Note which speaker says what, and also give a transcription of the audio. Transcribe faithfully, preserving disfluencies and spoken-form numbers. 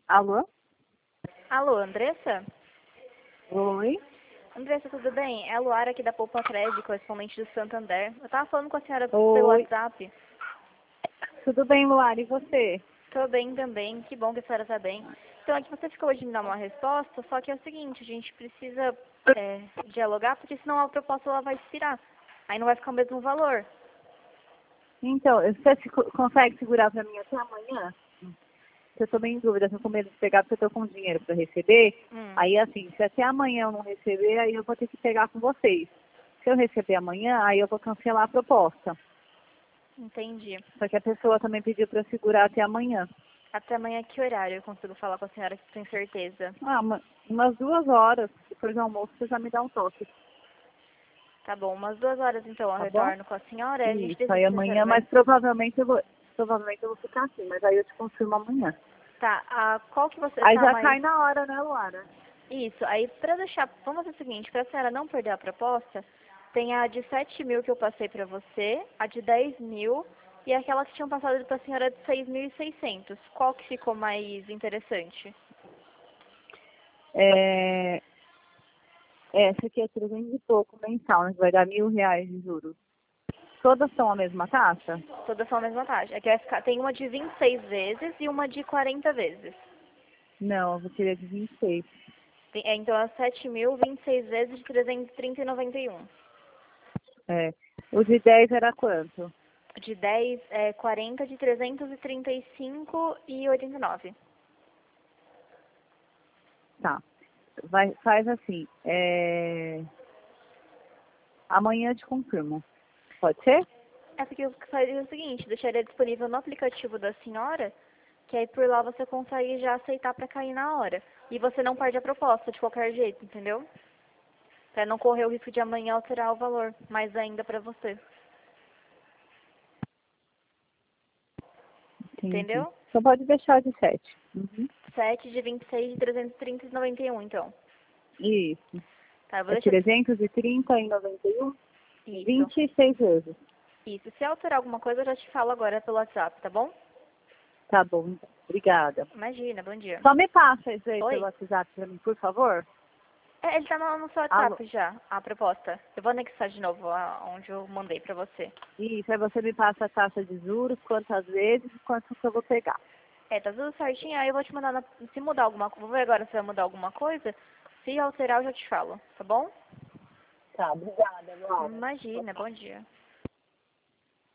Speaker 1: Alô?
Speaker 2: Alô, Andressa?
Speaker 1: Oi?
Speaker 2: Andressa, tudo bem? É a Luara aqui da Poupa Crédito, correspondente do Santander. Eu tava falando com a senhora pelo
Speaker 1: Oi.
Speaker 2: WhatsApp.
Speaker 1: Tudo bem, Luara? E você?
Speaker 2: Tô bem também, que bom que a senhora tá bem. Então, aqui você ficou hoje de me dar uma resposta, só que é o seguinte, a gente precisa é, dialogar, porque senão a proposta ela vai expirar. Aí não vai ficar o mesmo valor.
Speaker 1: Então, você se- consegue segurar para mim até amanhã? Eu tô bem em dúvida, tô com medo de pegar porque eu tô com dinheiro para receber.
Speaker 2: Hum,
Speaker 1: Aí, assim, se até amanhã eu não receber, aí eu vou ter que pegar com vocês. Se eu receber amanhã, aí eu vou cancelar a proposta.
Speaker 2: entendi.
Speaker 1: Só que a pessoa também pediu para eu segurar até amanhã.
Speaker 2: Até amanhã que horário eu consigo falar com a senhora que tem certeza?
Speaker 1: Ah, uma, umas duas horas, depois do almoço, você já me dá um toque,
Speaker 2: Tá bom, umas duas horas então eu
Speaker 1: tá bom?
Speaker 2: retorno com a senhora e a gente
Speaker 1: Isso, aí
Speaker 2: decide se a senhora
Speaker 1: amanhã,
Speaker 2: vai.
Speaker 1: mas provavelmente eu vou, provavelmente eu vou ficar assim, mas aí eu te confirmo amanhã.
Speaker 2: Tá, a, qual que você
Speaker 1: Aí
Speaker 2: tá
Speaker 1: já
Speaker 2: mais.
Speaker 1: cai na hora, né, Luara?
Speaker 2: Isso, aí pra deixar, vamos fazer o seguinte, pra senhora não perder a proposta, tem a de sete mil que eu passei pra você, a de dez mil e aquela que tinham passado pra senhora de seis mil e seiscentos. Qual que ficou mais interessante?
Speaker 1: É, essa aqui é trezentos e pouco mensal, né? Que vai dar mil reais de juros. Todas são a mesma taxa?
Speaker 2: Todas são a mesma taxa. É que vai ficar, tem uma de vinte e seis vezes e uma de quarenta vezes.
Speaker 1: Não, eu vou querer de vinte e seis.
Speaker 2: Tem- é, então é sete mil, vinte e seis vezes de trezentos e trinta e noventa e um.
Speaker 1: É. O de dez era quanto?
Speaker 2: De dez, é quarenta de trezentos e trinta e cinco e oitenta e nove.
Speaker 1: Tá. Vai, faz assim. É... Amanhã eu te confirmo. Pode ser?
Speaker 2: É porque eu faria o seguinte, deixaria disponível no aplicativo da senhora, que aí por lá você consegue já aceitar pra cair na hora. E você não perde a proposta de qualquer jeito, entendeu? Pra não correr o risco de amanhã alterar o valor, mais ainda pra você.
Speaker 1: Entendi.
Speaker 2: Entendeu?
Speaker 1: Só pode deixar de sete. Uhum.
Speaker 2: sete de vinte e seis de trezentos e trinta e noventa e um, então.
Speaker 1: Isso.
Speaker 2: Tá, eu vou
Speaker 1: É
Speaker 2: deixar
Speaker 1: trezentos e trinta e noventa e um?
Speaker 2: isso.
Speaker 1: vinte e seis vezes.
Speaker 2: Isso. Se alterar alguma coisa, eu já te falo agora pelo WhatsApp, tá bom?
Speaker 1: Tá bom, então. Obrigada.
Speaker 2: Imagina, bom dia.
Speaker 1: Só me passa isso aí pelo
Speaker 2: Oi?
Speaker 1: WhatsApp pra mim, por favor.
Speaker 2: É, ele tá no, no seu
Speaker 1: Alô?
Speaker 2: WhatsApp já, a proposta. Eu vou anexar de novo a, onde eu mandei pra você.
Speaker 1: Isso, aí você me passa a taxa de juros, quantas vezes e quanto que eu vou pegar.
Speaker 2: É, tá tudo certinho, aí eu vou te mandar, na- se mudar alguma coisa, vou ver agora se vai mudar alguma coisa. Se alterar, eu já te falo, tá bom?
Speaker 1: Tá, obrigada, Laura.
Speaker 2: Imagina, bom dia.